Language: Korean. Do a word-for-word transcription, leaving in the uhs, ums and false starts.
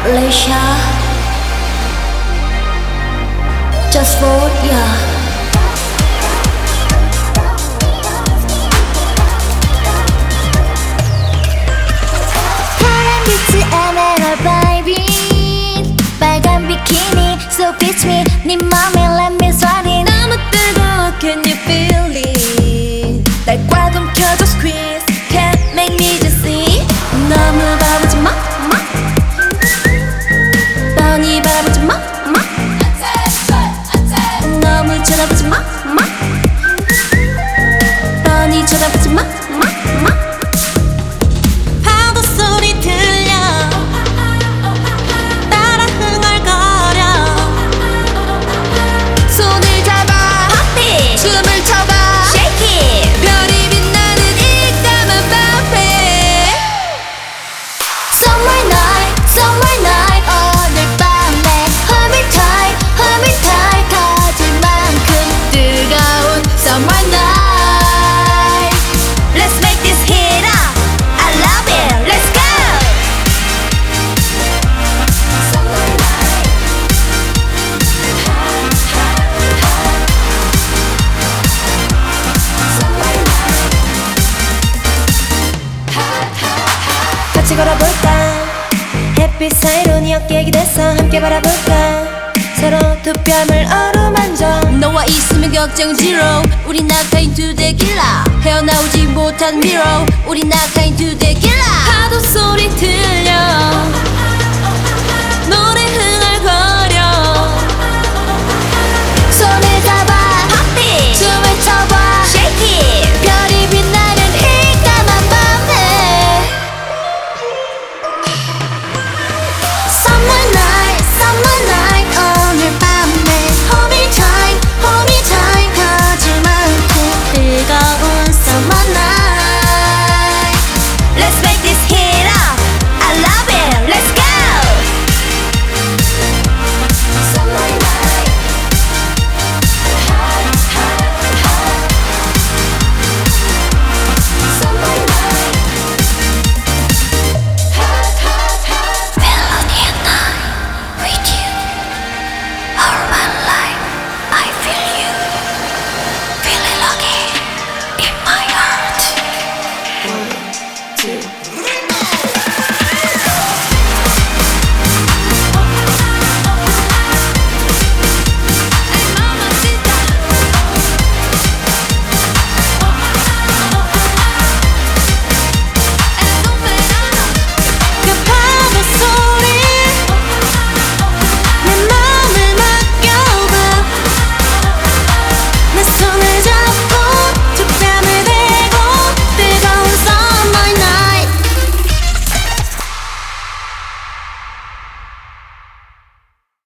Leisha, just vote yeah. 파란 빛의 에메랄드 바이빙 빨간 비키니 so fits me 네 맘에 let me slide in 너무 뜨거워 can you feel it 날과 좀 켜줘 squeeze can't make me just see 너무 바라보지 마, 마 뻔히 바라보지 마, 마 너무 쳐다보지 마, 마 뻔히 쳐다보지 마, 마, 마 파도 소리 들려 따라 흥얼거려 손을 잡아 팝잇 춤을 춰봐 shake it 별이 빛나는 이 까만 밤에 Summer night summer night 오늘 밤에 hold me tight hold me tight 가질 만큼 뜨거운 summer night Let's make this hit up I love it Let's go Summer night Summer night 같이 걸어볼까 햇빛 사이로 네 어깨 기대서 함께 바라볼까 서로 두 뺨을 어루만져 너와 있으면 걱정 zero 우리 낙하인 두 대길라 헤어나오지 못한 mirror 우리 낙하인 두 대길라 파도 소리 들려 노래 흐르